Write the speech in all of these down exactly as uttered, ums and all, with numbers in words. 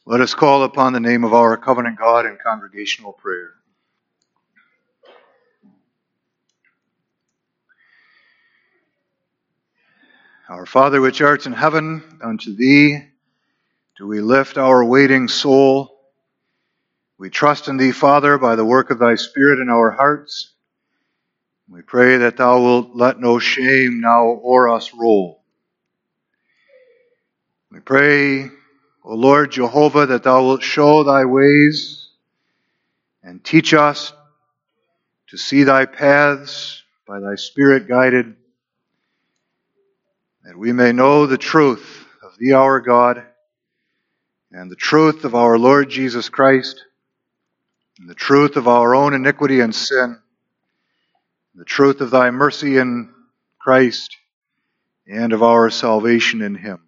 Let us call upon the name of our covenant God in congregational prayer. Our Father which art in heaven, unto thee do we lift our waiting soul. We trust in thee, Father, by the work of thy Spirit in our hearts. We pray that thou wilt let no shame now o'er us roll. We pray, O Lord Jehovah, that thou wilt show thy ways and teach us to see thy paths by thy Spirit guided, that we may know the truth of thee, our God, and the truth of our Lord Jesus Christ, and the truth of our own iniquity and sin, the truth of thy mercy in Christ, and of our salvation in him.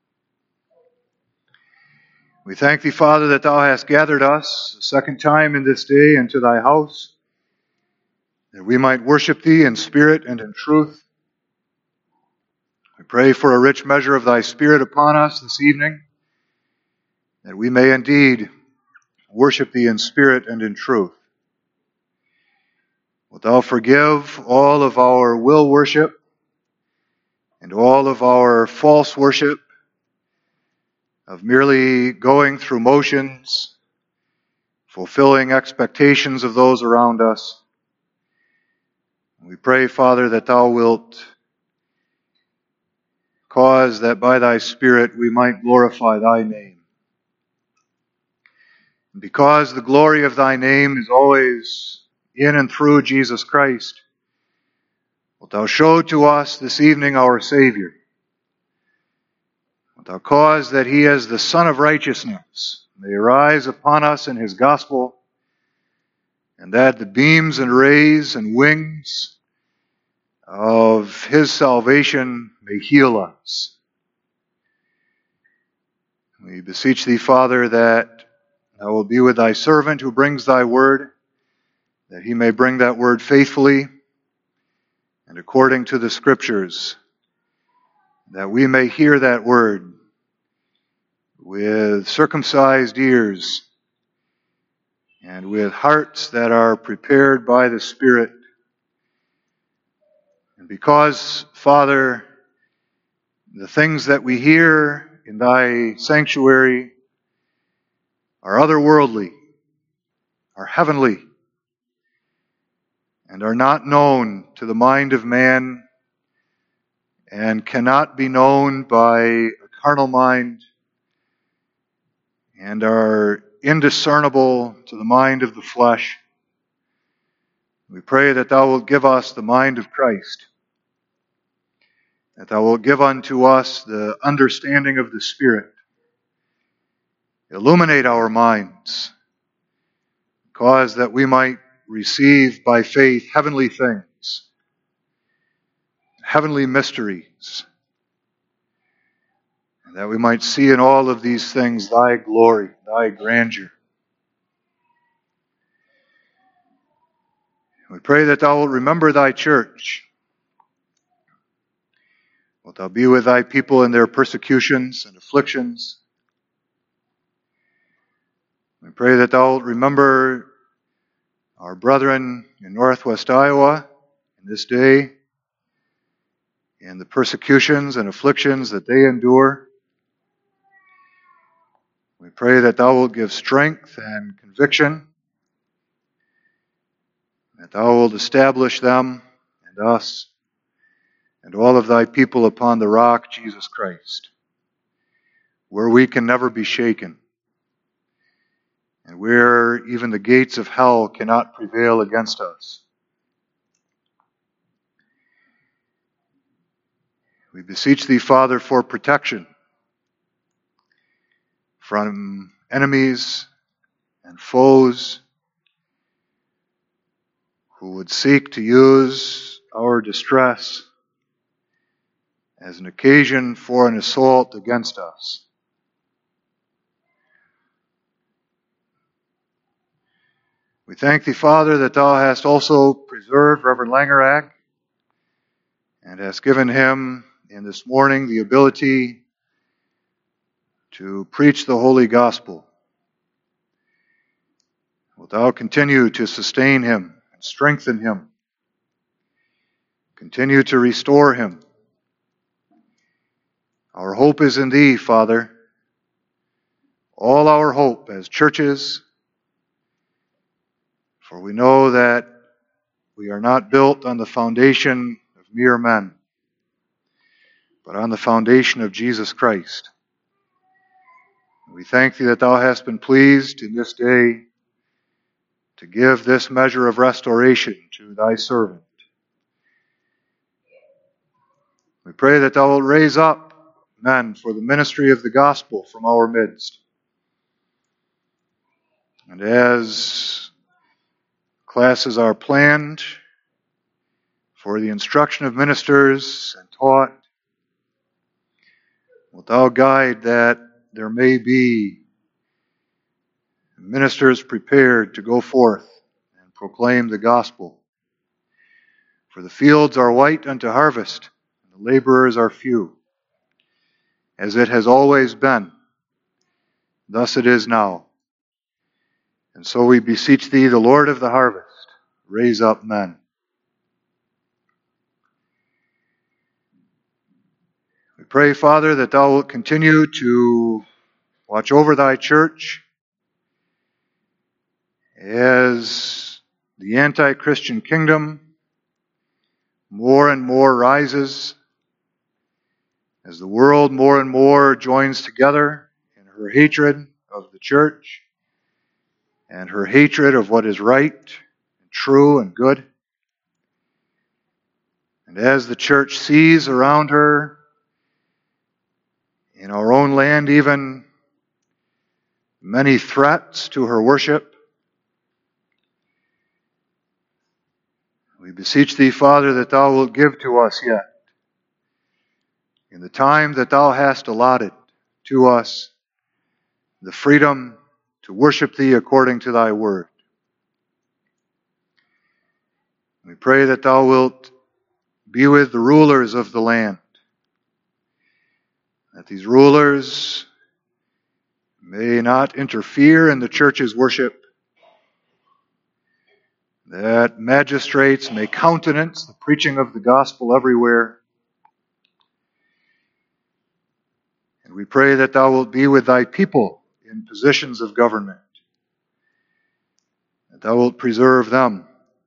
We thank thee, Father, that thou hast gathered us a second time in this day into thy house, that we might worship thee in spirit and in truth. We pray for a rich measure of thy Spirit upon us this evening, that we may indeed worship thee in spirit and in truth. Wilt thou forgive all of our will worship and all of our false worship of merely going through motions, fulfilling expectations of those around us. We pray, Father, that thou wilt cause that by thy Spirit we might glorify thy name. And because the glory of thy name is always in and through Jesus Christ, wilt thou show to us this evening our Savior. Wilt thou cause that he as the Son of righteousness may arise upon us in his gospel, and that the beams and rays and wings of his salvation may heal us. We beseech thee, Father, that thou wilt be with thy servant who brings thy word, that he may bring that word faithfully and according to the Scriptures, that we may hear that word with circumcised ears and with hearts that are prepared by the Spirit. And because, Father, the things that we hear in thy sanctuary are otherworldly, are heavenly, and are not known to the mind of man, and cannot be known by a carnal mind, and are indiscernible to the mind of the flesh, we pray that thou wilt give us the mind of Christ, that thou wilt give unto us the understanding of the Spirit. Illuminate our minds, cause that we might receive by faith heavenly things, heavenly mysteries, and that we might see in all of these things thy glory, thy grandeur. We pray that thou wilt remember thy church. Wilt thou be with thy people in their persecutions and afflictions? We pray that thou wilt remember our brethren in northwest Iowa in this day, and the persecutions and afflictions that they endure. We pray that thou wilt give strength and conviction, that thou wilt establish them and us and all of thy people upon the rock, Jesus Christ, where we can never be shaken, and where even the gates of hell cannot prevail against us. We beseech thee, Father, for protection from enemies and foes who would seek to use our distress as an occasion for an assault against us. We thank thee, Father, that thou hast also preserved Reverend Langerak and hast given him in this morning the ability to preach the holy gospel. Wilt thou continue to sustain him and strengthen him? Continue to restore him. Our hope is in thee, Father. All our hope as churches, for we know that we are not built on the foundation of mere men, but on the foundation of Jesus Christ. We thank thee that thou hast been pleased in this day to give this measure of restoration to thy servant. We pray that thou wilt raise up men for the ministry of the gospel from our midst. And as classes are planned for the instruction of ministers and taught, wilt thou guide that there may be ministers prepared to go forth and proclaim the gospel. For the fields are white unto harvest, and the laborers are few. As it has always been, thus it is now. And so we beseech thee, the Lord of the harvest, raise up men. We pray, Father, that thou wilt continue to watch over thy church as the anti-Christian kingdom more and more rises, as the world more and more joins together in her hatred of the church and her hatred of what is right and true and good. And as the church sees around her, in our own land even, many threats to her worship, we beseech thee, Father, that thou wilt give to us yet, in the time that thou hast allotted to us, the freedom to worship thee according to thy word. We pray that thou wilt be with the rulers of the land, that these rulers may not interfere in the church's worship, that magistrates may countenance the preaching of the gospel everywhere. And we pray that thou wilt be with thy people in positions of government, that thou wilt preserve them,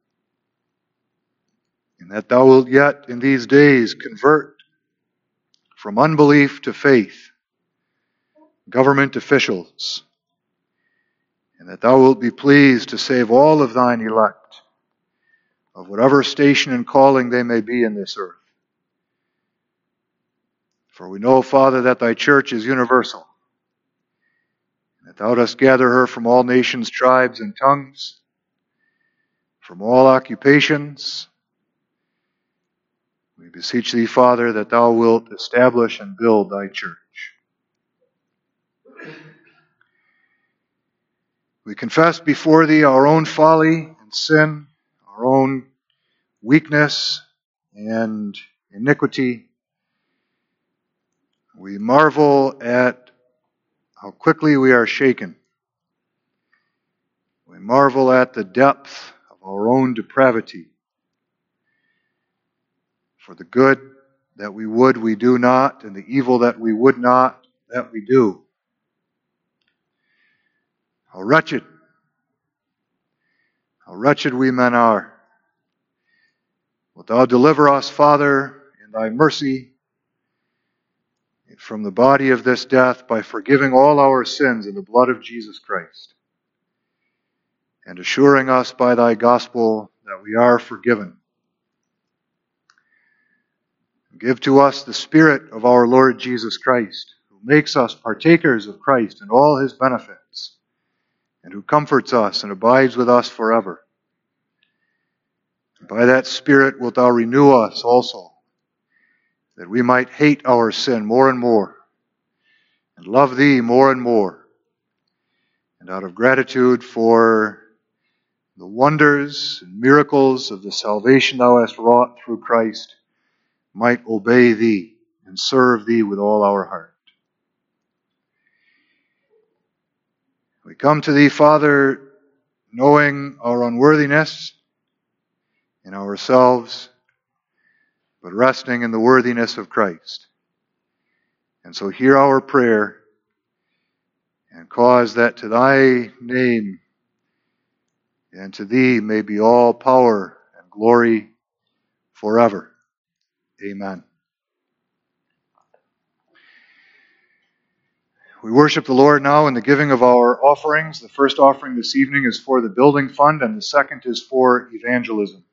and that thou wilt yet in these days convert from unbelief to faith government officials, and that thou wilt be pleased to save all of thine elect, of whatever station and calling they may be in this earth. For we know, Father, that thy church is universal, and that thou dost gather her from all nations, tribes, and tongues, from all occupations. We beseech thee, Father, that thou wilt establish and build thy church. We confess before thee our own folly and sin, our own weakness and iniquity. We marvel at how quickly we are shaken. We marvel at the depth of our own depravity. For the good that we would, we do not, and the evil that we would not, that we do. How wretched, how wretched we men are. Wilt thou deliver us, Father, in thy mercy, from the body of this death by forgiving all our sins in the blood of Jesus Christ, and assuring us by thy gospel that we are forgiven. Give to us the Spirit of our Lord Jesus Christ, who makes us partakers of Christ and all his benefits, and who comforts us and abides with us forever. And by that Spirit wilt thou renew us also, that we might hate our sin more and more, and love thee more and more, and out of gratitude for the wonders and miracles of the salvation thou hast wrought through Christ, might obey thee and serve thee with all our heart. We come to thee, Father, knowing our unworthiness in ourselves, but resting in the worthiness of Christ. And so hear our prayer and cause that to thy name and to thee may be all power and glory forever. Amen. We worship the Lord now in the giving of our offerings. The first offering this evening is for the building fund, and the second is for evangelism.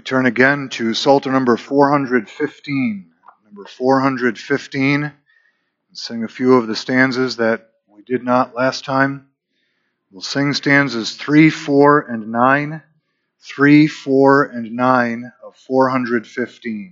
turn again to Psalter number four hundred fifteen. Number four hundred fifteen. And sing a few of the stanzas that we did not last time. We'll sing stanzas three, four, and nine. three, four, and nine of four hundred fifteen.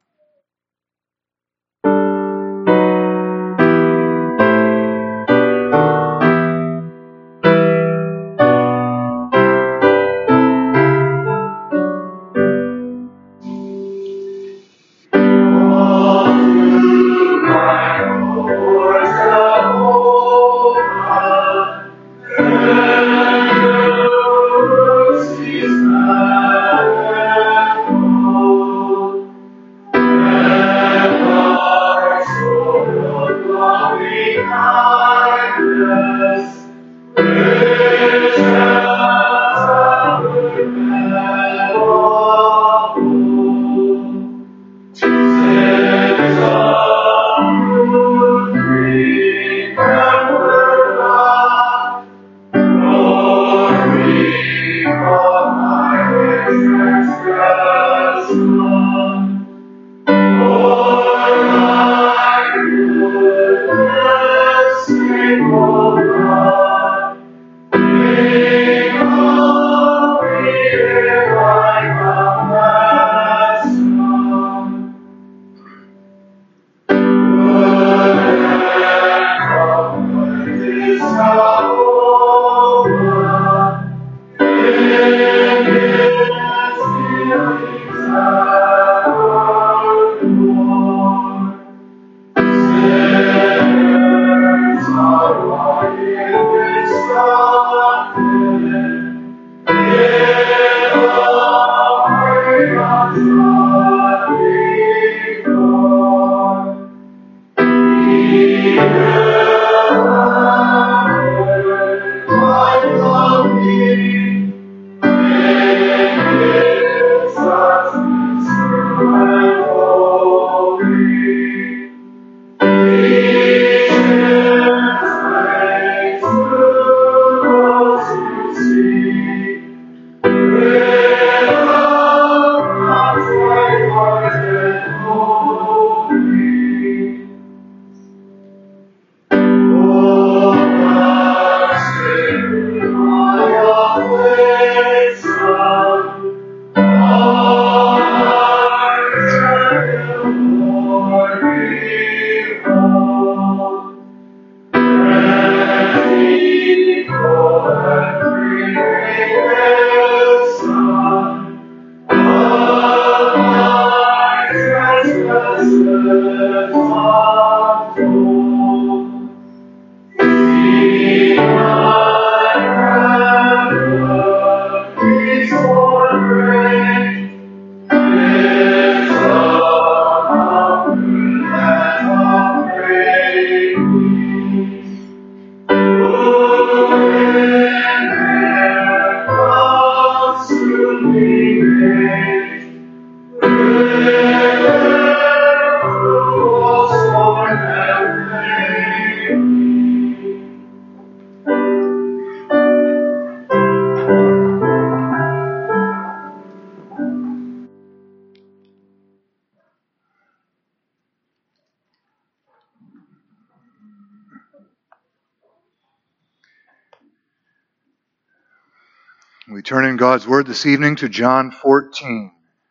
We turn in God's Word this evening to John fourteen.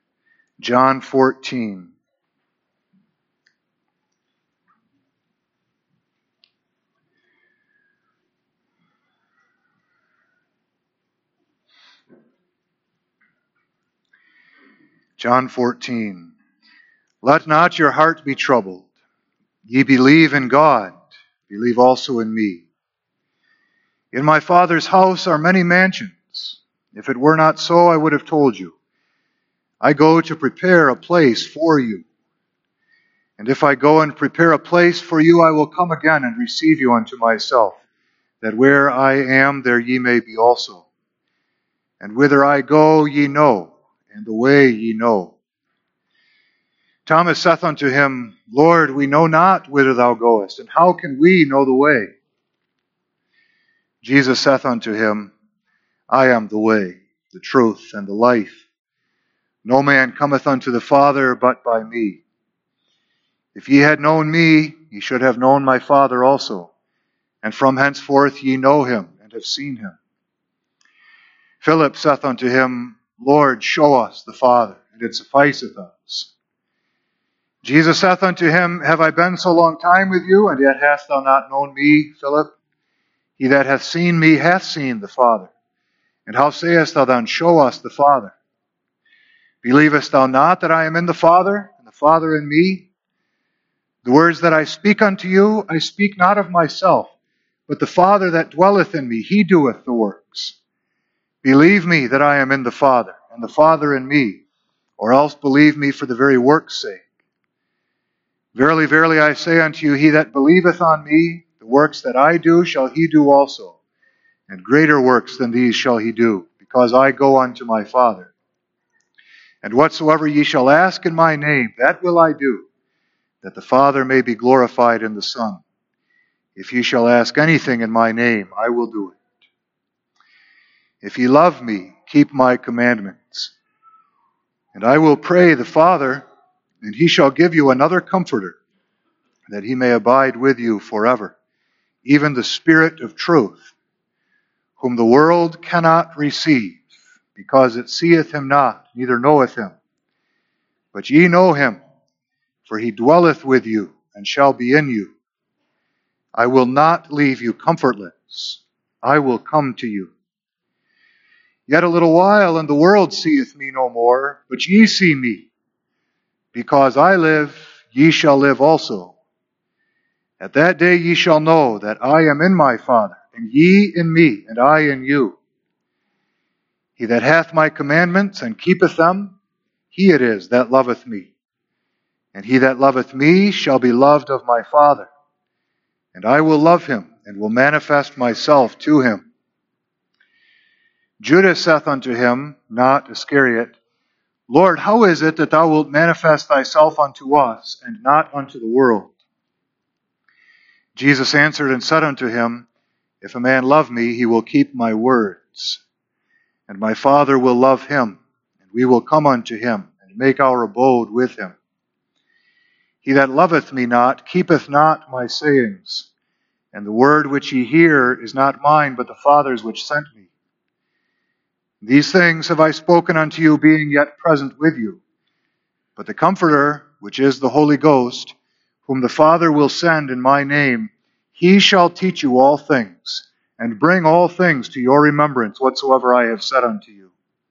John fourteen. John fourteen. Let not your heart be troubled. Ye believe in God, believe also in me. In my Father's house are many mansions. If it were not so, I would have told you. I go to prepare a place for you. And if I go and prepare a place for you, I will come again and receive you unto myself, that where I am, there ye may be also. And whither I go, ye know, and the way ye know. Thomas saith unto him, Lord, we know not whither thou goest, and how can we know the way? Jesus saith unto him, I am the way, the truth, and the life. No man cometh unto the Father but by me. If ye had known me, ye should have known my Father also. And from henceforth ye know him, and have seen him. Philip saith unto him, Lord, show us the Father, and it sufficeth us. Jesus saith unto him, Have I been so long time with you, and yet hast thou not known me, Philip? He that hath seen me hath seen the Father. And how sayest thou then, Show us the Father? Believest thou not that I am in the Father, and the Father in me? The words that I speak unto you, I speak not of myself, but the Father that dwelleth in me, he doeth the works. Believe me that I am in the Father, and the Father in me, or else believe me for the very work's sake. Verily, verily, I say unto you, he that believeth on me, the works that I do shall he do also, and greater works than these shall he do, because I go unto my Father. And whatsoever ye shall ask in my name, that will I do, that the Father may be glorified in the Son. If ye shall ask anything in my name, I will do it. If ye love me, keep my commandments. And I will pray the Father, and he shall give you another Comforter, that he may abide with you forever, even the Spirit of truth, whom the world cannot receive, because it seeth him not, neither knoweth him. But ye know him, for he dwelleth with you, and shall be in you. I will not leave you comfortless. I will come to you. Yet a little while, and the world seeth me no more, but ye see me. Because I live, ye shall live also. At that day ye shall know that I am in my Father, and ye in me, and I in you. He that hath my commandments, and keepeth them, he it is that loveth me. And he that loveth me shall be loved of my Father. And I will love him, and will manifest myself to him. Judas saith unto him, not Iscariot, Lord, how is it that thou wilt manifest thyself unto us, and not unto the world? Jesus answered and said unto him, If a man love me, he will keep my words. And my Father will love him, and we will come unto him, and make our abode with him. He that loveth me not, keepeth not my sayings. And the word which ye hear is not mine, but the Father's which sent me. These things have I spoken unto you, being yet present with you. But the Comforter, which is the Holy Ghost, whom the Father will send in my name, he shall teach you all things, and bring all things to your remembrance whatsoever I have said unto you.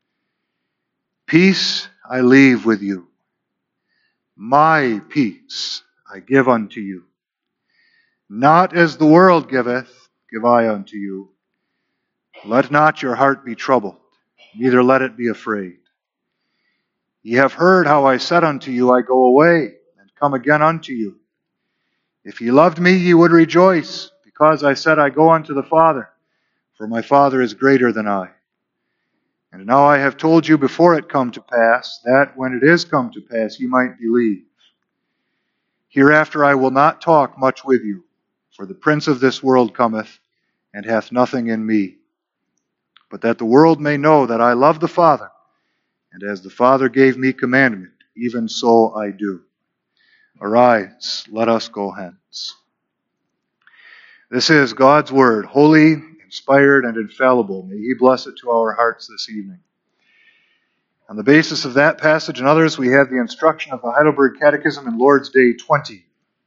Peace I leave with you. My peace I give unto you. Not as the world giveth, give I unto you. Let not your heart be troubled, neither let it be afraid. Ye have heard how I said unto you, I go away, and come again unto you. If ye loved me, ye would rejoice, because I said, I go unto the Father, for my Father is greater than I. And now I have told you before it come to pass, that when it is come to pass, ye might believe. Hereafter I will not talk much with you, for the prince of this world cometh, and hath nothing in me. But that the world may know that I love the Father, and as the Father gave me commandment, even so I do. Arise, let us go hence. This is God's word, holy, inspired, and infallible. May he bless it to our hearts this evening. On the basis of that passage and others, we have the instruction of the Heidelberg Catechism in Lord's Day twenty.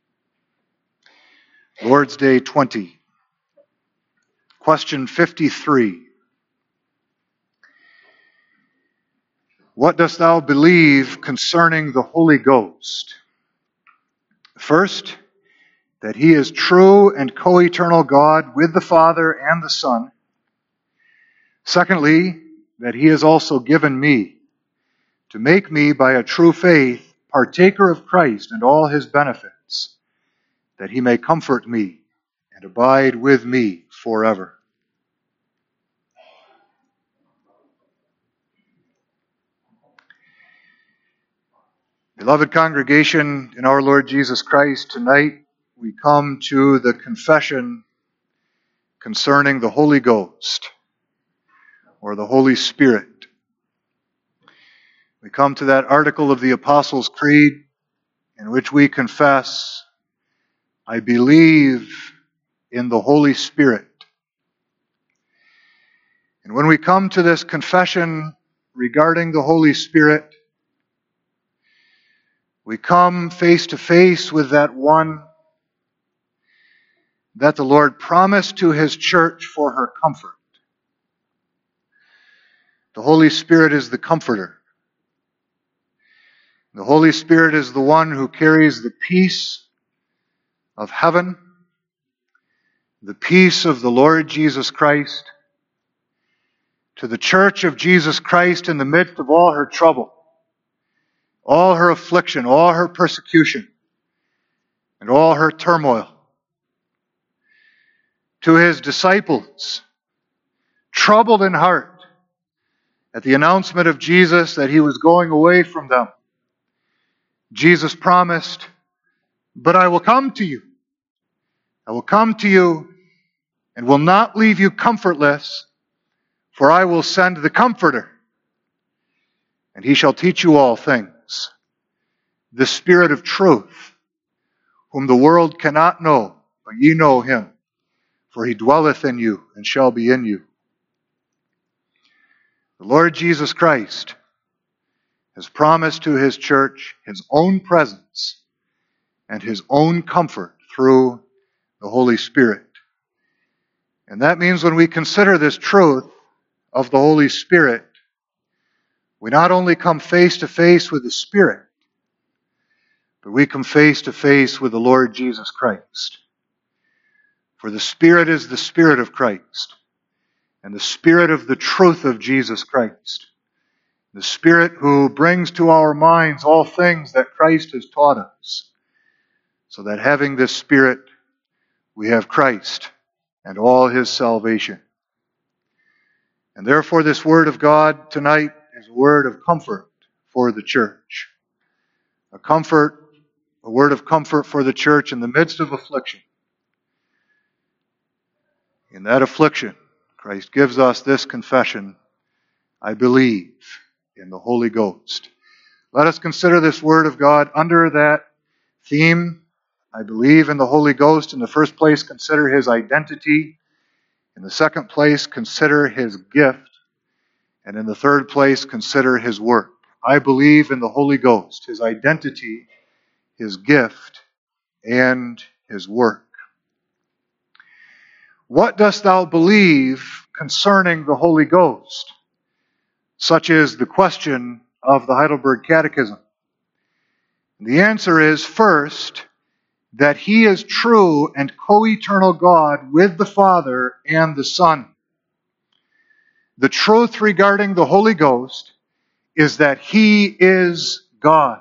Lord's Day twenty. Question fifty-three. What dost thou believe concerning the Holy Ghost? First, that he is true and co-eternal God with the Father and the Son. Secondly, that he has also given me, to make me by a true faith partaker of Christ and all his benefits, that he may comfort me and abide with me forever. Beloved congregation in our Lord Jesus Christ, tonight we come to the confession concerning the Holy Ghost, or the Holy Spirit. We come to that article of the Apostles' Creed in which we confess, I believe in the Holy Spirit. And when we come to this confession regarding the Holy Spirit, we come face to face with that one that the Lord promised to His church for her comfort. The Holy Spirit is the Comforter. The Holy Spirit is the one who carries the peace of heaven, the peace of the Lord Jesus Christ, to the church of Jesus Christ in the midst of all her trouble, all her affliction, all her persecution, and all her turmoil. To His disciples, troubled in heart at the announcement of Jesus that He was going away from them, Jesus promised, but I will come to you. I will come to you and will not leave you comfortless, for I will send the Comforter, and He shall teach you all things. The Spirit of truth, whom the world cannot know, but ye know Him, for He dwelleth in you and shall be in you. The Lord Jesus Christ has promised to His church His own presence and His own comfort through the Holy Spirit. And that means when we consider this truth of the Holy Spirit, we not only come face to face with the Spirit, but we come face to face with the Lord Jesus Christ. For the Spirit is the Spirit of Christ, and the Spirit of the truth of Jesus Christ. The Spirit who brings to our minds all things that Christ has taught us, so that having this Spirit, we have Christ and all His salvation. And therefore this Word of God tonight is a word of comfort for the church. A comfort, a word of comfort for the church in the midst of affliction. In that affliction, Christ gives us this confession, I believe in the Holy Ghost. Let us consider this Word of God under that theme. I believe in the Holy Ghost. In the first place, consider His identity. In the second place, consider His gift. And in the third place, consider His work. I believe in the Holy Ghost, His identity, His gift, and His work. What dost thou believe concerning the Holy Ghost? Such is the question of the Heidelberg Catechism. The answer is, first, that He is true and co-eternal God with the Father and the Son. The truth regarding the Holy Ghost is that He is God.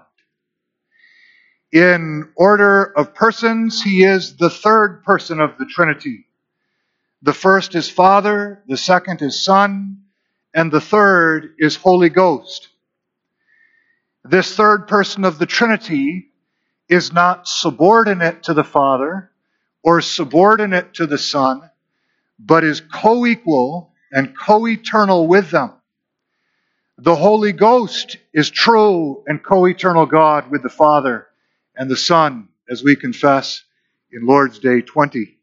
In order of persons, He is the third person of the Trinity. The first is Father, the second is Son, and the third is Holy Ghost. This third person of the Trinity is not subordinate to the Father or subordinate to the Son, but is co-equal and co-eternal with them. The Holy Ghost is true and co-eternal God with the Father and the Son, as we confess in Lord's Day twenty.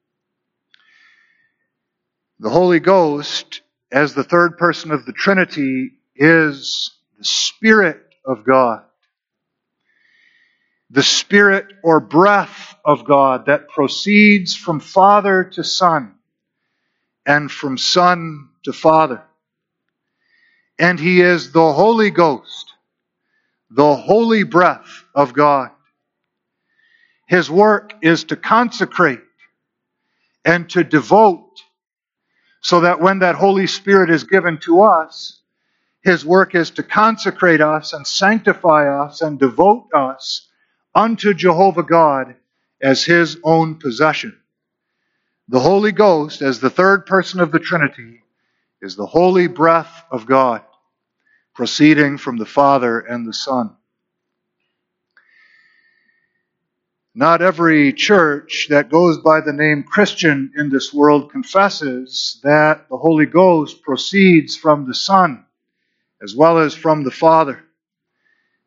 The Holy Ghost, as the third person of the Trinity, is the Spirit of God. The Spirit or breath of God that proceeds from Father to Son and from Son to Father. And He is the Holy Ghost, the holy breath of God. His work is to consecrate and to devote, so that when that Holy Spirit is given to us, His work is to consecrate us and sanctify us and devote us unto Jehovah God as His own possession. The Holy Ghost, as the third person of the Trinity, is the holy breath of God, proceeding from the Father and the Son. Not every church that goes by the name Christian in this world confesses that the Holy Ghost proceeds from the Son as well as from the Father.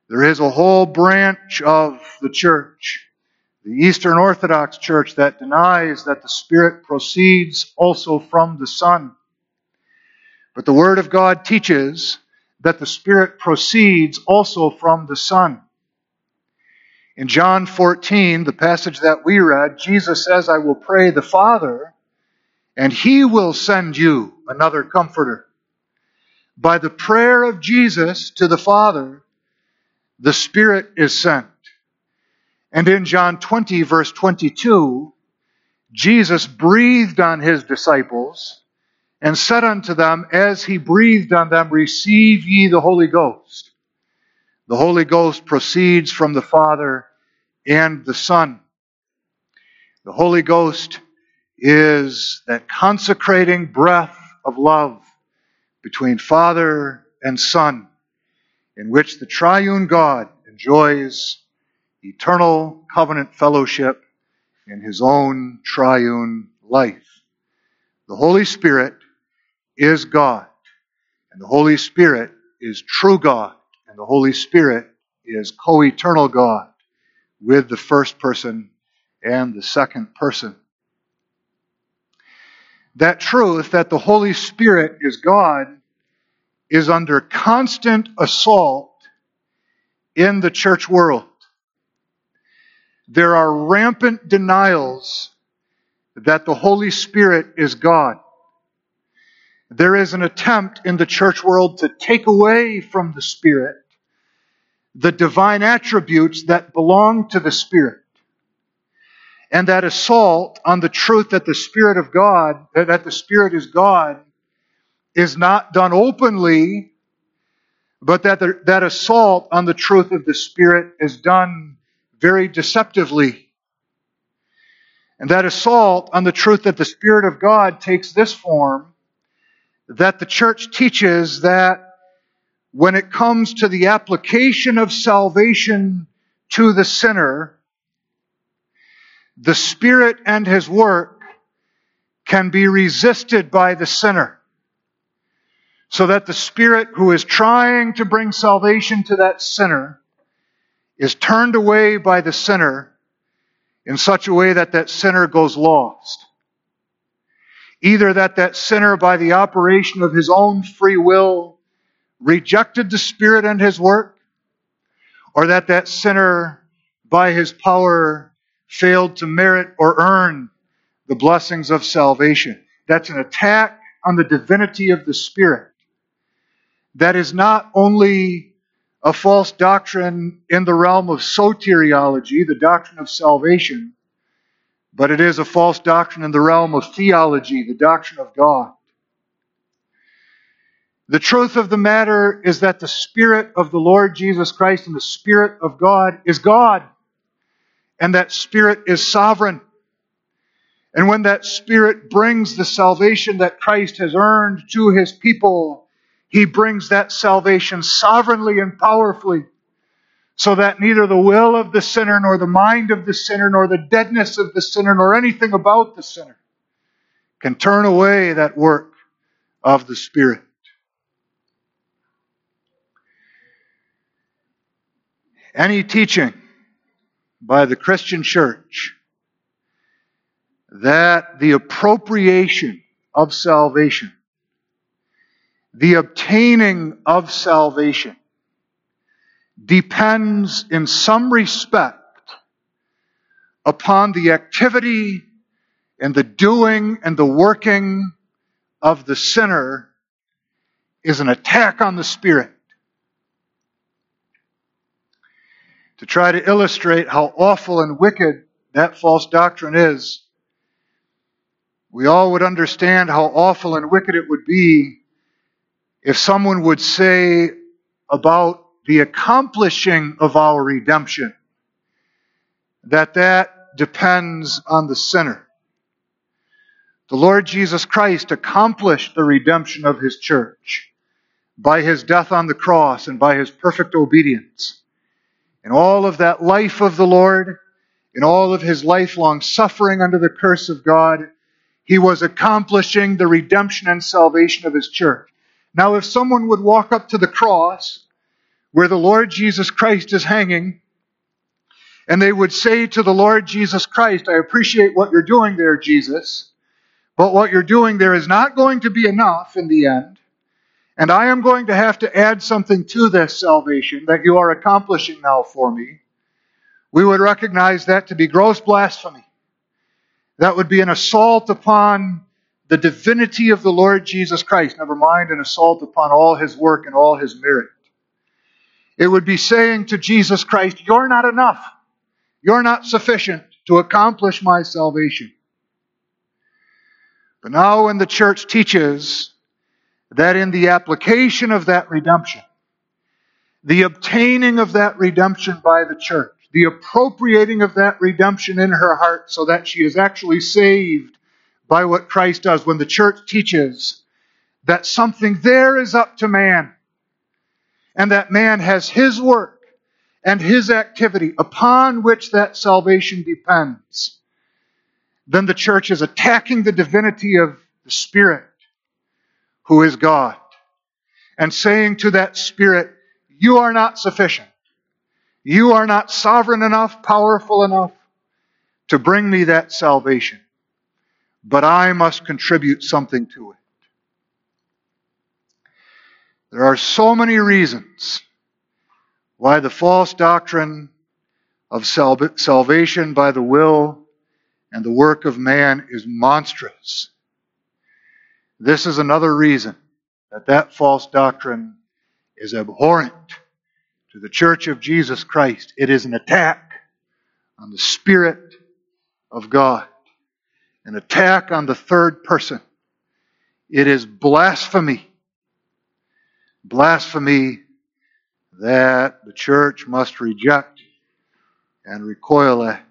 There is a whole branch of the church, the Eastern Orthodox Church, that denies that the Spirit proceeds also from the Son. But the Word of God teaches that the Spirit proceeds also from the Son. In John fourteen, the passage that we read, Jesus says, I will pray the Father, and He will send you another Comforter. By the prayer of Jesus to the Father, the Spirit is sent. And in John twenty, verse twenty-two, Jesus breathed on His disciples and said unto them, as He breathed on them, receive ye the Holy Ghost. The Holy Ghost proceeds from the Father and the Son. The Holy Ghost is that consecrating breath of love between Father and Son, in which the triune God enjoys eternal covenant fellowship in His own triune life. The Holy Spirit is God, and the Holy Spirit is true God, and the Holy Spirit is co-eternal God with the first person and the second person. That truth that the Holy Spirit is God is under constant assault in the church world. There are rampant denials that the Holy Spirit is God. There is an attempt in the church world to take away from the Spirit the divine attributes that belong to the Spirit. And that assault on the truth that the Spirit of God, that the Spirit is God, is not done openly, but that the, that assault on the truth of the Spirit is done very deceptively. And that assault on the truth that the Spirit of God takes this form, that the church teaches that when it comes to the application of salvation to the sinner, the Spirit and His work can be resisted by the sinner. So that the Spirit who is trying to bring salvation to that sinner is turned away by the sinner in such a way that that sinner goes lost. Either that that sinner, by the operation of his own free will, rejected the Spirit and His work, or that that sinner, by his power, failed to merit or earn the blessings of salvation. That's an attack on the divinity of the Spirit. That is not only a false doctrine in the realm of soteriology, the doctrine of salvation, but it is a false doctrine in the realm of theology, the doctrine of God. The truth of the matter is that the Spirit of the Lord Jesus Christ and the Spirit of God is God. And that Spirit is sovereign. And when that Spirit brings the salvation that Christ has earned to His people, He brings that salvation sovereignly and powerfully, so that neither the will of the sinner, nor the mind of the sinner, nor the deadness of the sinner, nor anything about the sinner can turn away that work of the Spirit. Any teaching by the Christian church that the appropriation of salvation, the obtaining of salvation, depends in some respect upon the activity and the doing and the working of the sinner is an attack on the Spirit. To try to illustrate how awful and wicked that false doctrine is, we all would understand how awful and wicked it would be if someone would say about the accomplishing of our redemption that that depends on the sinner. The Lord Jesus Christ accomplished the redemption of His church by His death on the cross and by His perfect obedience. In all of that life of the Lord, in all of His lifelong suffering under the curse of God, He was accomplishing the redemption and salvation of His church. Now, if someone would walk up to the cross where the Lord Jesus Christ is hanging, and they would say to the Lord Jesus Christ, I appreciate what you're doing there, Jesus, but what you're doing there is not going to be enough in the end, and I am going to have to add something to this salvation that you are accomplishing now for me. We would recognize that to be gross blasphemy. That would be an assault upon the divinity of the Lord Jesus Christ, never mind an assault upon all His work and all His merit. It would be saying to Jesus Christ, you're not enough. You're not sufficient to accomplish my salvation. But now when the church teaches that in the application of that redemption, the obtaining of that redemption by the church, the appropriating of that redemption in her heart so that she is actually saved by what Christ does, when the church teaches that something there is up to man, and that man has his work and his activity upon which that salvation depends, then the church is attacking the divinity of the Spirit, who is God, and saying to that Spirit, you are not sufficient. You are not sovereign enough, powerful enough to bring me that salvation. But I must contribute something to it. There are so many reasons why the false doctrine of salvation by the will and the work of man is monstrous. This is another reason that that false doctrine is abhorrent to the Church of Jesus Christ. It is an attack on the Spirit of God, an attack on the third person. It is blasphemy. Blasphemy that the church must reject and recoil at.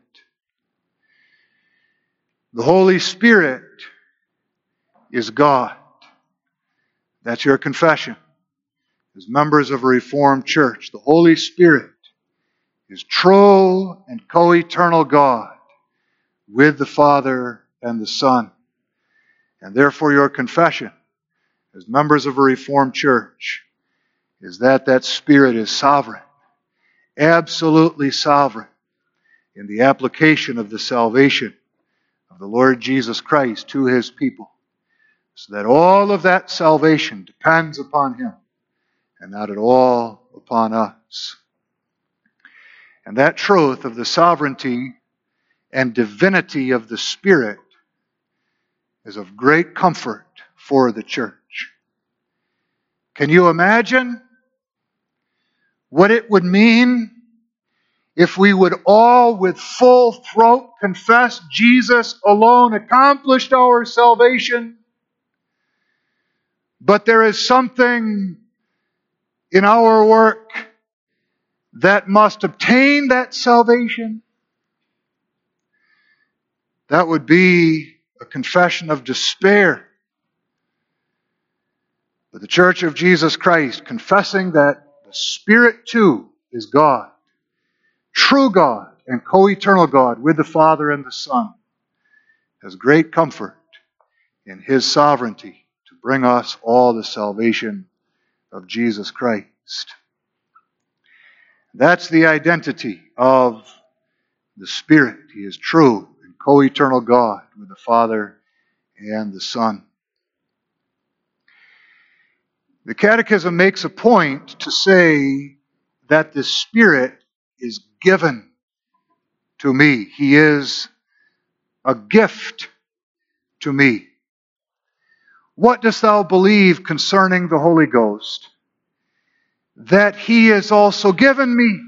The Holy Spirit is God. That's your confession. As members of a Reformed church, the Holy Spirit is true and co-eternal God with the Father and the Son. And therefore your confession as members of a Reformed church is that that Spirit is sovereign, absolutely sovereign in the application of the salvation of the Lord Jesus Christ to His people, so that all of that salvation depends upon Him and not at all upon us. And that truth of the sovereignty and divinity of the Spirit is of great comfort for the church. Can you imagine what it would mean if we would all with full throat confess Jesus alone accomplished our salvation, but there is something in our work that must obtain that salvation? That would be a confession of despair. But the Church of Jesus Christ, confessing that the Spirit too is God, true God and co-eternal God with the Father and the Son, has great comfort in His sovereignty to bring us all the salvation of Jesus Christ. That's the identity of the Spirit. He is true and co-eternal God with the Father and the Son. The Catechism makes a point to say that the Spirit is given to me. He is a gift to me. What dost thou believe concerning the Holy Ghost? That He is also given me.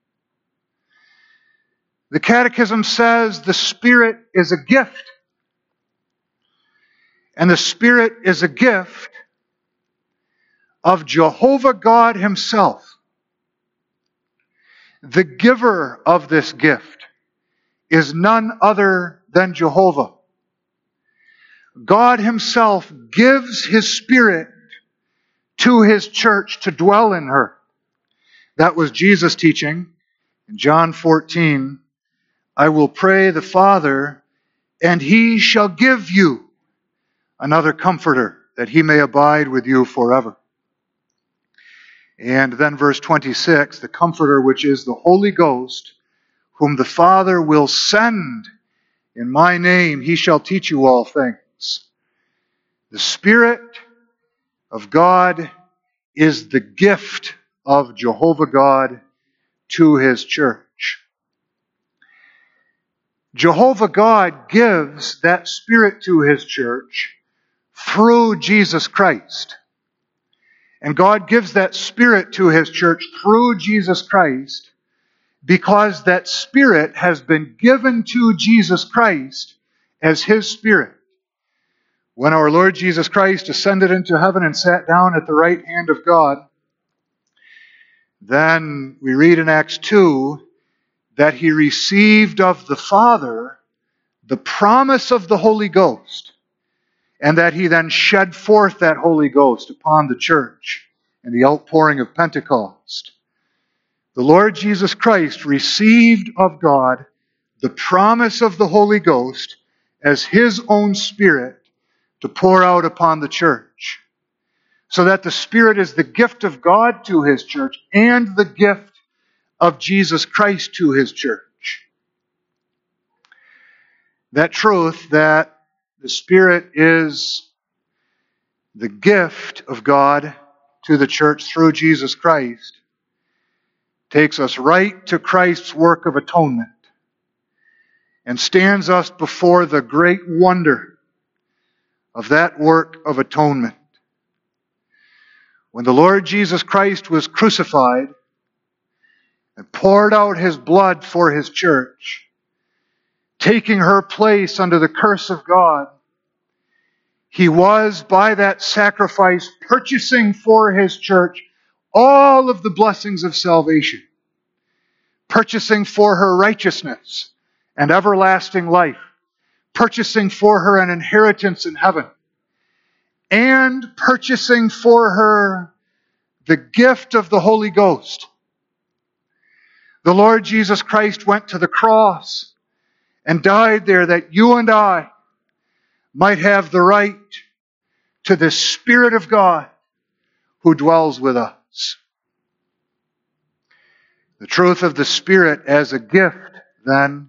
The Catechism says the Spirit is a gift. And the Spirit is a gift of Jehovah God Himself. The giver of this gift is none other than Jehovah. God Himself gives His Spirit to His church to dwell in her. That was Jesus' teaching in John fourteen. I will pray the Father, and He shall give you another Comforter, that He may abide with you forever. And then verse twenty-six, the Comforter, which is the Holy Ghost, whom the Father will send in my name, he shall teach you all things. The Spirit of God is the gift of Jehovah God to his church. Jehovah God gives that Spirit to his church through Jesus Christ. And God gives that Spirit to his church through Jesus Christ because that Spirit has been given to Jesus Christ as his Spirit. When our Lord Jesus Christ ascended into heaven and sat down at the right hand of God, then we read in Acts two that he received of the Father the promise of the Holy Ghost, and that he then shed forth that Holy Ghost upon the church in the outpouring of Pentecost. The Lord Jesus Christ received of God the promise of the Holy Ghost as his own Spirit to pour out upon the church. So that the Spirit is the gift of God to his church and the gift of Jesus Christ to his church. That truth that the Spirit is the gift of God to the church through Jesus Christ takes us right to Christ's work of atonement and stands us before the great wonder of that work of atonement. When the Lord Jesus Christ was crucified and poured out his blood for his church, taking her place under the curse of God, he was, by that sacrifice, purchasing for his church all of the blessings of salvation, purchasing for her righteousness and everlasting life, purchasing for her an inheritance in heaven, and purchasing for her the gift of the Holy Ghost. The Lord Jesus Christ went to the cross and died there that you and I might have the right to the Spirit of God who dwells with us. The truth of the Spirit as a gift, then,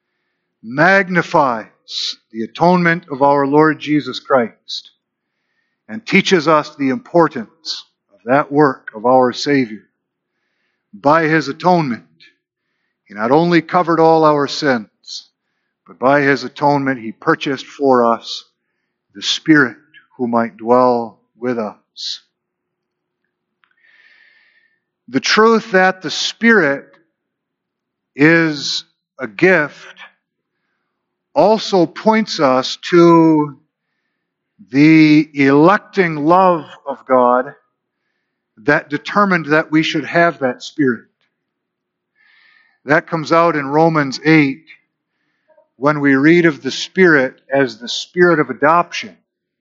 magnifies the atonement of our Lord Jesus Christ and teaches us the importance of that work of our Savior. By his atonement, he not only covered all our sins, but by his atonement he purchased for us the Spirit who might dwell with us. The truth that the Spirit is a gift also points us to the electing love of God that determined that we should have that Spirit. That comes out in Romans eight when we read of the Spirit as the Spirit of adoption.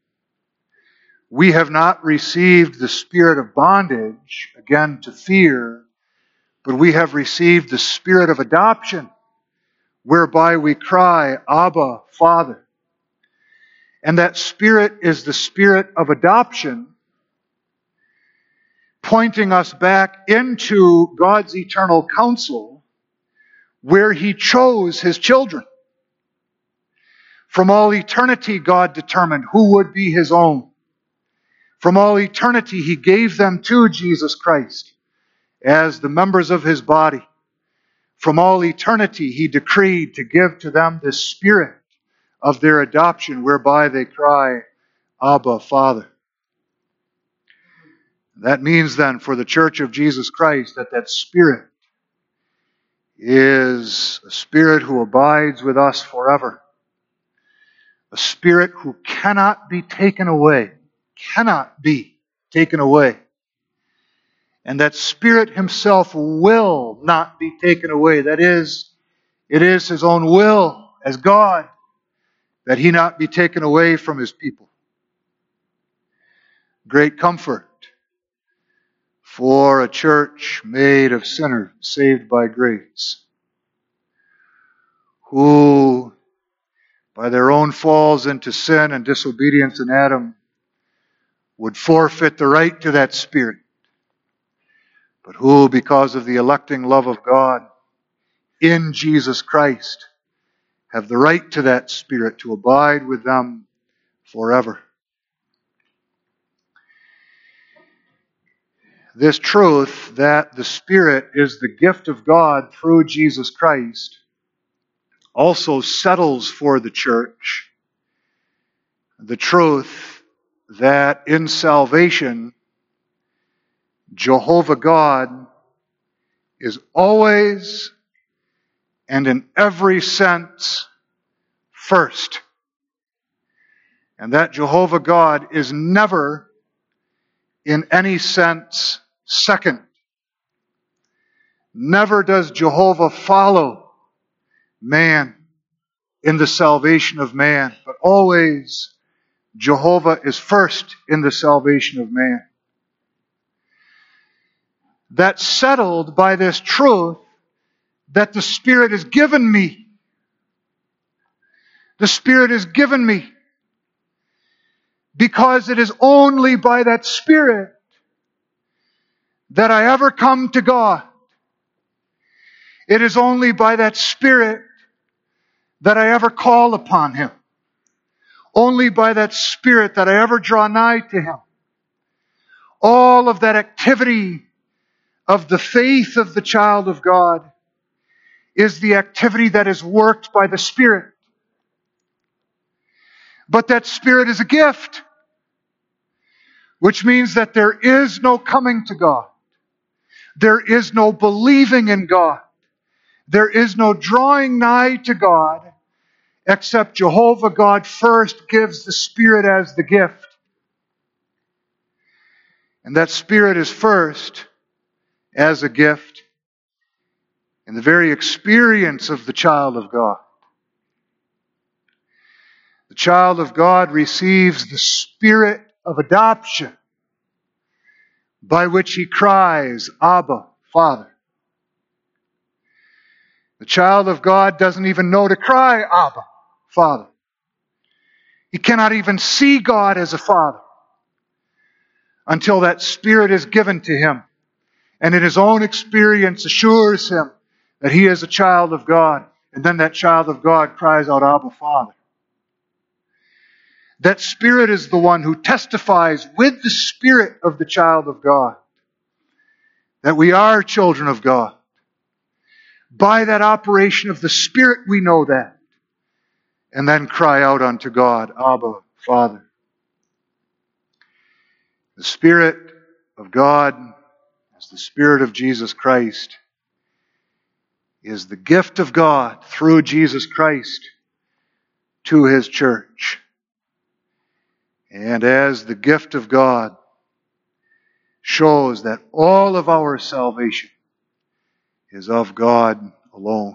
We have not received the spirit of bondage, again to fear, but we have received the Spirit of adoption, whereby we cry, Abba, Father. And that Spirit is the Spirit of adoption, pointing us back into God's eternal counsel, where he chose his children. From all eternity, God determined who would be his own. From all eternity, he gave them to Jesus Christ as the members of his body. From all eternity, he decreed to give to them the Spirit of their adoption, whereby they cry, Abba, Father. That means then for the Church of Jesus Christ that that Spirit is a Spirit who abides with us forever. A Spirit who cannot be taken away. Cannot be taken away. And that Spirit himself will not be taken away. That is, it is his own will as God that he not be taken away from his people. Great comfort for a church made of sinners saved by grace, who by their own falls into sin and disobedience in Adam would forfeit the right to that Spirit, but who, because of the electing love of God in Jesus Christ, have the right to that Spirit to abide with them forever. This truth that the Spirit is the gift of God through Jesus Christ also settles for the church the truth that in salvation, Jehovah God is always and in every sense first. And that Jehovah God is never in any sense second. Never does Jehovah follow man in the salvation of man, but always Jehovah is first in the salvation of man. That's settled by this truth that the Spirit is given me. The Spirit is given me because it is only by that Spirit that I ever come to God. It is only by that Spirit that I ever call upon Him. Only by that Spirit that I ever draw nigh to Him. All of that activity of the faith of the child of God is the activity that is worked by the Spirit. But that Spirit is a gift, which means that there is no coming to God. There is no believing in God. There is no drawing nigh to God except Jehovah God first gives the Spirit as the gift. And that Spirit is first as a gift in the very experience of the child of God. The child of God receives the Spirit of adoption by which he cries, Abba, Father. The child of God doesn't even know to cry, Abba, Father. He cannot even see God as a father until that Spirit is given to him. And in his own experience assures him that he is a child of God. And then that child of God cries out, Abba, Father. That Spirit is the one who testifies with the Spirit of the child of God that we are children of God. By that operation of the Spirit we know that. And then cry out unto God, Abba, Father. The Spirit of God, as the Spirit of Jesus Christ, is the gift of God through Jesus Christ to His church. And as the gift of God shows that all of our salvation is of God alone.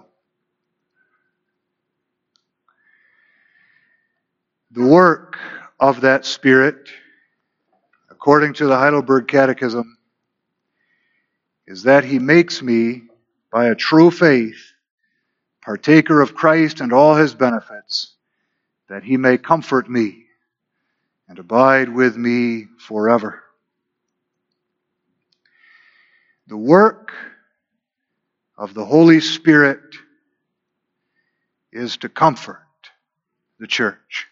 The work of that Spirit, according to the Heidelberg Catechism, is that He makes me, by a true faith, partaker of Christ and all His benefits, that He may comfort me and abide with me forever. The work of the Holy Spirit is to comfort the church.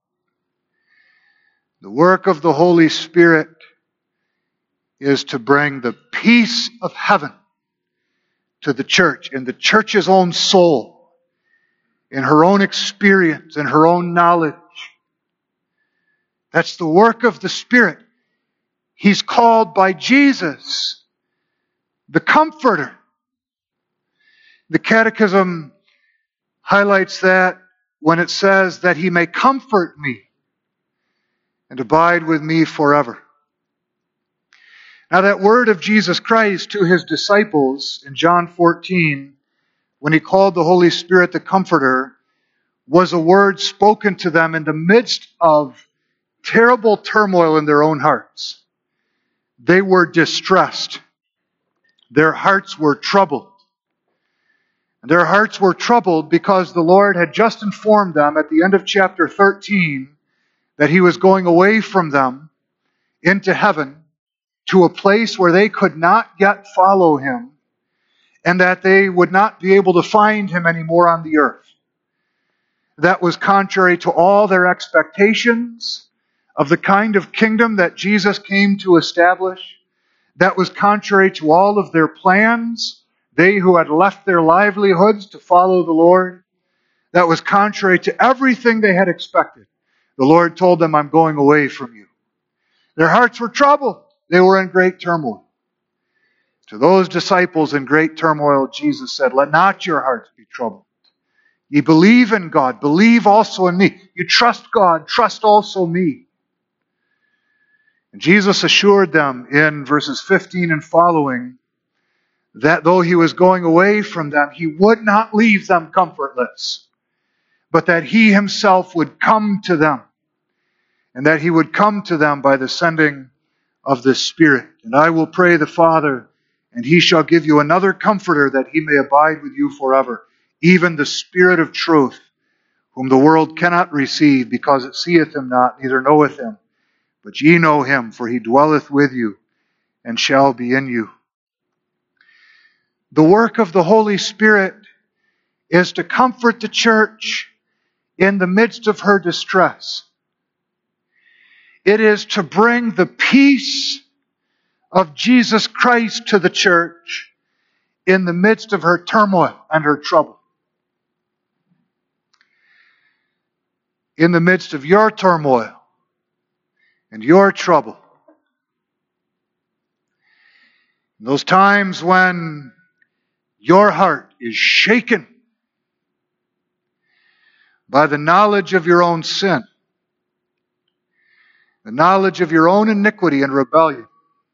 The work of the Holy Spirit is to bring the peace of heaven to the church, in the church's own soul, in her own experience, in her own knowledge. That's the work of the Spirit. He's called by Jesus the Comforter. The Catechism highlights that when it says that He may comfort me and abide with me forever. Now that word of Jesus Christ to His disciples in John fourteen, when He called the Holy Spirit the Comforter, was a word spoken to them in the midst of terrible turmoil in their own hearts. They were distressed. Their hearts were troubled. And their hearts were troubled because the Lord had just informed them at the end of chapter thirteen that He was going away from them into heaven to a place where they could not yet follow him, and that they would not be able to find him anymore on the earth. That was contrary to all their expectations of the kind of kingdom that Jesus came to establish. That was contrary to all of their plans, they who had left their livelihoods to follow the Lord. That was contrary to everything they had expected. The Lord told them, I'm going away from you. Their hearts were troubled. They were in great turmoil. To those disciples in great turmoil, Jesus said, let not your hearts be troubled. Ye believe in God, believe also in me. You trust God, trust also me. And Jesus assured them in verses fifteen and following that though he was going away from them, he would not leave them comfortless, but that he himself would come to them, and that he would come to them by the sending of the Spirit. And I will pray the Father, and he shall give you another comforter, that he may abide with you forever, even the Spirit of truth, whom the world cannot receive, because it seeth him not, neither knoweth him. But ye know him, for he dwelleth with you, and shall be in you. The work of the Holy Spirit is to comfort the church in the midst of her distress. It is to bring the peace of Jesus Christ to the church in the midst of her turmoil and her trouble. In the midst of your turmoil and your trouble. In those times when your heart is shaken by the knowledge of your own sin, the knowledge of your own iniquity and rebellion,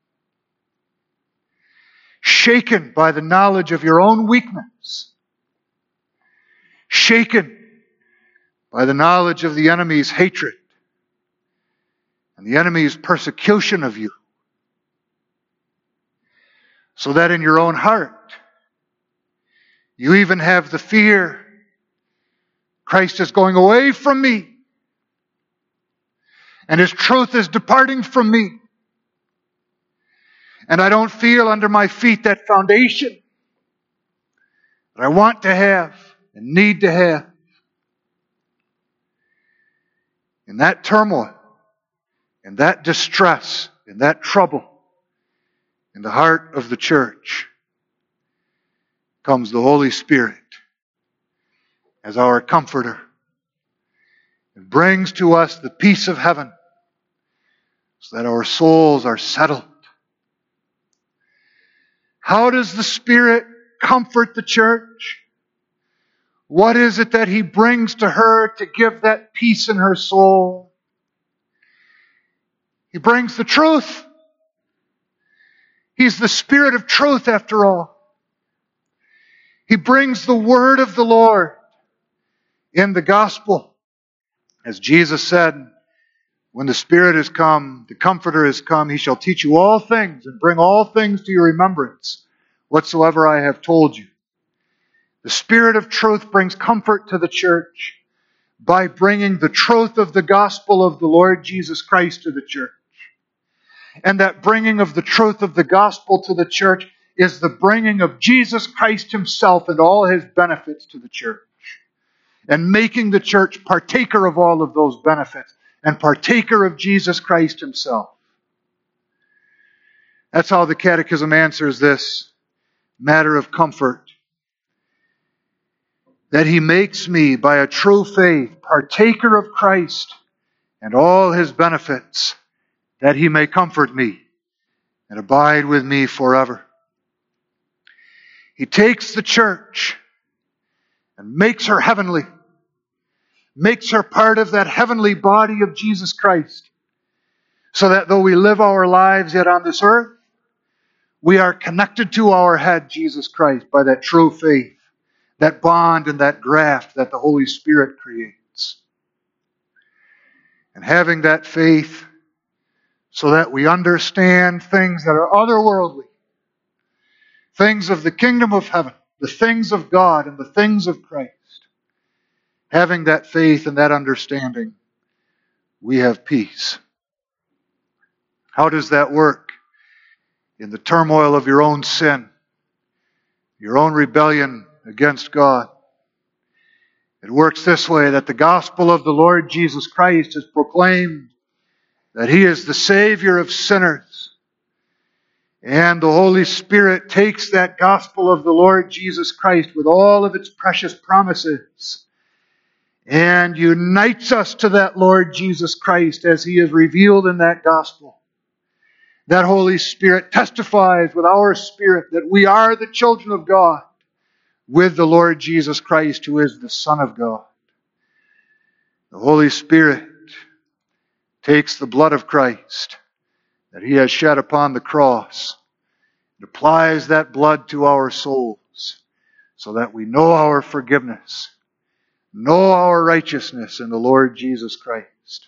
shaken by the knowledge of your own weakness, shaken by the knowledge of the enemy's hatred and the enemy's persecution of you, so that in your own heart you even have the fear, Christ is going away from me, and his truth is departing from me, and I don't feel under my feet that foundation that I want to have and need to have. In that turmoil, in that distress, in that trouble, in the heart of the church comes the Holy Spirit as our comforter. It brings to us the peace of heaven so that our souls are settled. How does the Spirit comfort the church? What is it that he brings to her to give that peace in her soul? He brings the truth. He's the Spirit of truth, after all. He brings the word of the Lord in the gospel. As Jesus said, when the Spirit is come, the Comforter is come, he shall teach you all things and bring all things to your remembrance, whatsoever I have told you. The Spirit of truth brings comfort to the church by bringing the truth of the gospel of the Lord Jesus Christ to the church. And that bringing of the truth of the gospel to the church is the bringing of Jesus Christ himself and all his benefits to the church. And making the church partaker of all of those benefits and partaker of Jesus Christ himself. That's how the Catechism answers this matter of comfort. That he makes me, by a true faith, partaker of Christ and all his benefits, that he may comfort me and abide with me forever. He takes the church and makes her heavenly, makes her part of that heavenly body of Jesus Christ, so that though we live our lives yet on this earth, we are connected to our head, Jesus Christ, by that true faith, that bond and that graft that the Holy Spirit creates. And having that faith so that we understand things that are otherworldly, things of the kingdom of heaven, the things of God and the things of Christ. Having that faith and that understanding, we have peace. How does that work? in the turmoil of your own sin, your own rebellion against God. It works this way, that the gospel of the Lord Jesus Christ is proclaimed, that He is the Savior of sinners. And the Holy Spirit takes that gospel of the Lord Jesus Christ with all of its precious promises and unites us to that Lord Jesus Christ as He is revealed in that gospel. That Holy Spirit testifies with our spirit that we are the children of God with the Lord Jesus Christ, who is the Son of God. The Holy Spirit takes the blood of Christ that He has shed upon the cross and applies that blood to our souls so that we know our forgiveness, know our righteousness in the Lord Jesus Christ.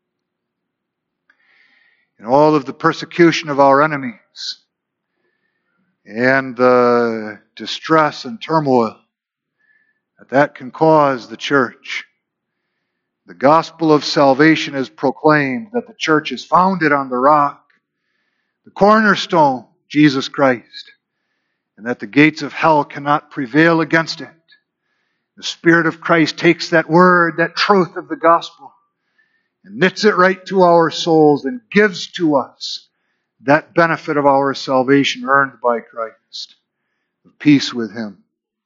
In all of the persecution of our enemies and the distress and turmoil that that can cause the church, the gospel of salvation is proclaimed, that the church is founded on the rock, the cornerstone, Jesus Christ, and that the gates of hell cannot prevail against it. The Spirit of Christ takes that word, that truth of the gospel, and knits it right to our souls and gives to us that benefit of our salvation earned by Christ, of peace with Him.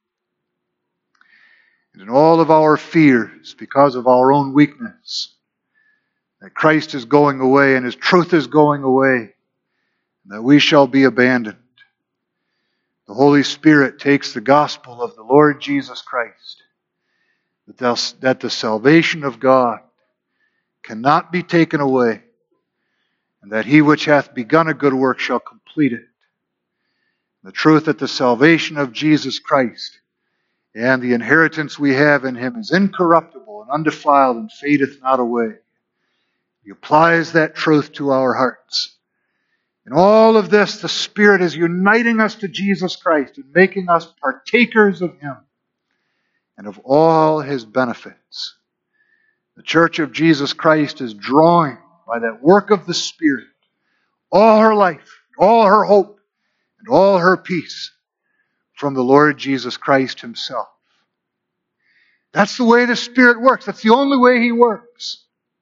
And in all of our fears, because of our own weakness, that Christ is going away and His truth is going away, and that we shall be abandoned. The Holy Spirit takes the gospel of the Lord Jesus Christ, that the salvation of God cannot be taken away, and that He which hath begun a good work shall complete it. The truth that the salvation of Jesus Christ and the inheritance we have in Him is incorruptible and undefiled and fadeth not away. He applies that truth to our hearts. In all of this, the Spirit is uniting us to Jesus Christ and making us partakers of Him and of all His benefits. The Church of Jesus Christ is drawing by that work of the Spirit all her life, all her hope, and all her peace from the Lord Jesus Christ Himself. That's the way the Spirit works. That's the only way He works.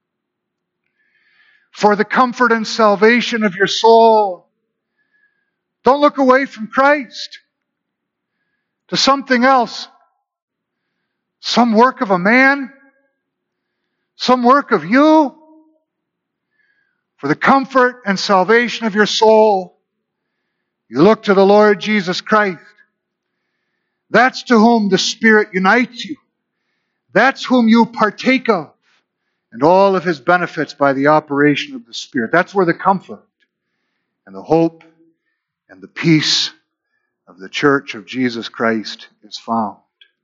For the comfort and salvation of your soul, don't look away from Christ to something else. Some work of a man, some work of you. For the comfort and salvation of your soul, you look to the Lord Jesus Christ. That's to whom the Spirit unites you. That's whom you partake of, and all of His benefits by the operation of the Spirit. That's where the comfort and the hope and the peace of the Church of Jesus Christ is found.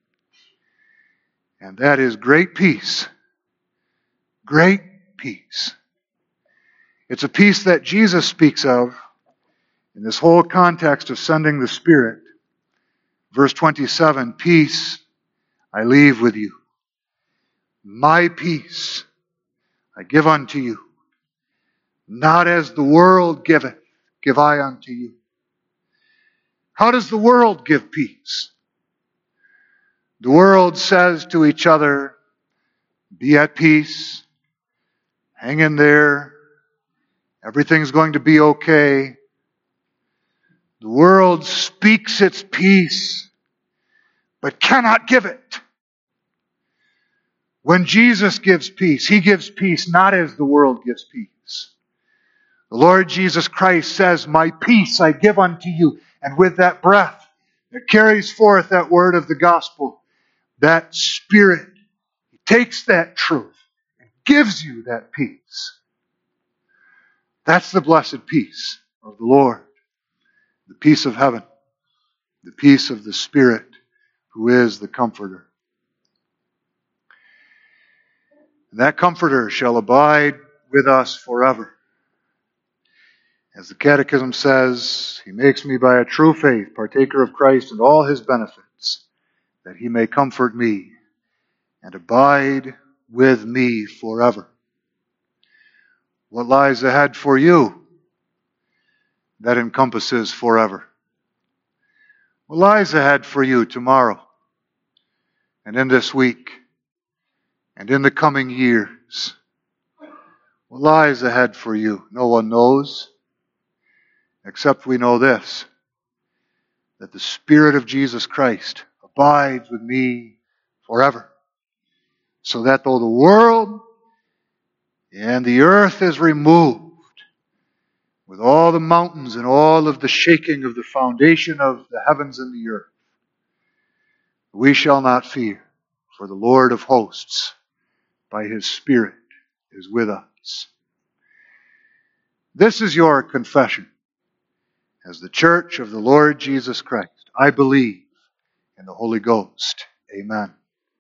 And that is great peace. Great peace. It's a peace that Jesus speaks of in this whole context of sending the Spirit. Verse twenty-seven, peace I leave with you. My peace I give unto you. Not as the world giveth, give I unto you. How does the world give peace? The world says to each other, be at peace, hang in there, everything's going to be okay. The world speaks its peace, but cannot give it. When Jesus gives peace, He gives peace not as the world gives peace. The Lord Jesus Christ says, my peace I give unto you. And with that breath that carries forth that word of the gospel, that Spirit, He takes that truth and gives you that peace. That's the blessed peace of the Lord. The peace of heaven. The peace of the Spirit, who is the Comforter. And that Comforter shall abide with us forever. As the Catechism says, He makes me by a true faith partaker of Christ and all His benefits, that He may comfort me and abide with me forever. What lies ahead for you? that encompasses forever. What lies ahead for you tomorrow and in this week and in the coming years? What lies ahead for you? No one knows, except we know this, that the Spirit of Jesus Christ abides with me forever, so that though the world and the earth is removed, with all the mountains and all of the shaking of the foundation of the heavens and the earth, we shall not fear, for the Lord of hosts, by His Spirit, is with us. This is your confession as the Church of the Lord Jesus Christ. I believe in the Holy Ghost. Amen.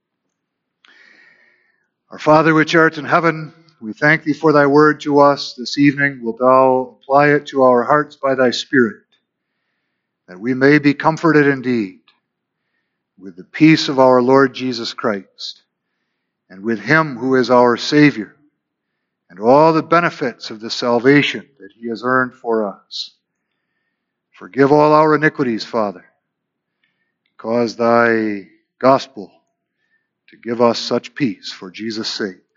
Our Father which art in heaven, we thank Thee for Thy word to us this evening. Wilt Thou apply it to our hearts by Thy Spirit, that we may be comforted indeed with the peace of our Lord Jesus Christ, and with Him who is our Savior, and all the benefits of the salvation that He has earned for us. Forgive all our iniquities, Father. Cause Thy gospel to give us such peace for Jesus' sake.